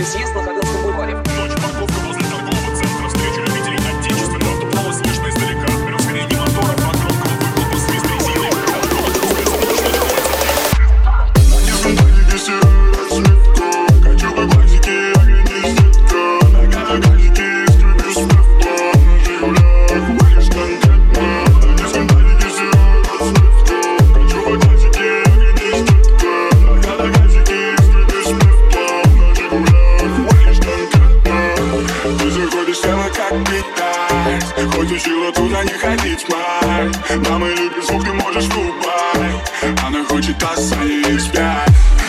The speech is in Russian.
съезд на Ходынском бульваре. Ночь, парковка возле торгового центра. Встреча любителей отечественного автопрома слышно издалека. Ревение моторов, огромного выхлопа, свист резины. Хочу бы классики, огни сетка. На газике скрипишь смывка. На Жигулях валишь конкретно. Без фантазики серьезно смывка. Хочу бы классики, огни сетка. На газике скрипишь смывка. На Жигулях валишь конкретно. Ты заходишь в тело как питать. Хоть учила туда не ходить, мать. Мама любит звук, ты можешь врубать. Она хочет осадить спять.